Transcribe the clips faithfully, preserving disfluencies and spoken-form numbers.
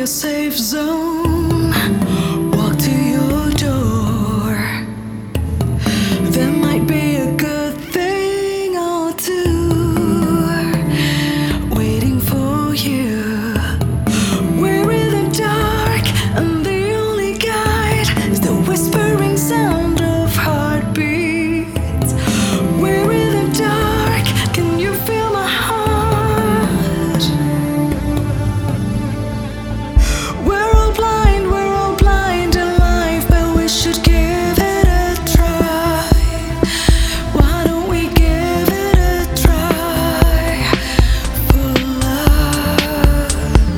a safe zone. Walk to your door. There might be a good thing or two waiting for you. We're in the dark, and the only guide is the whispering sound of heartbeats. We're in the dark, can you feel my heart? We're all blind, we're all blind in life, but we should give it a try. Why don't we give it a try for love?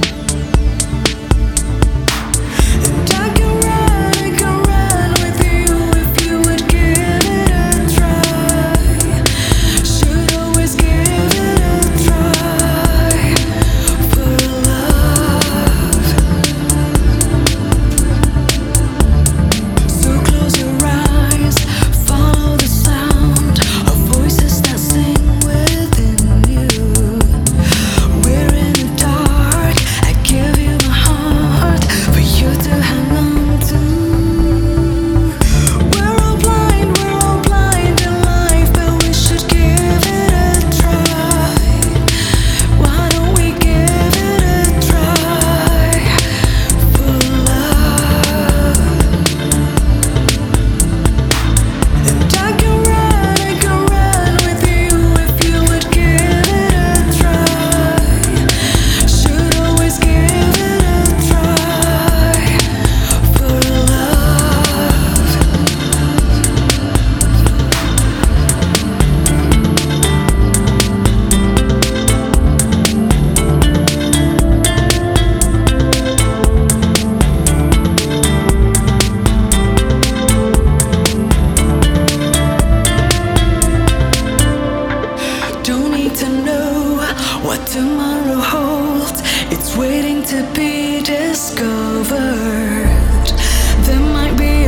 And I can run, I can run with you if you would give it a try. Should always give it a try for love. So close your eyes, follow the sound of voices that sing within you. We're in the dark, I give you my heart for you to hang on to. We're all blind, we're all blind in life, but we should give it a try. Why don't we give it a try for love? And I can run, I can run with you if you would give it a try. Should always give it a try for love. Don't need to know what tomorrow holds. It's waiting to be discovered. There might be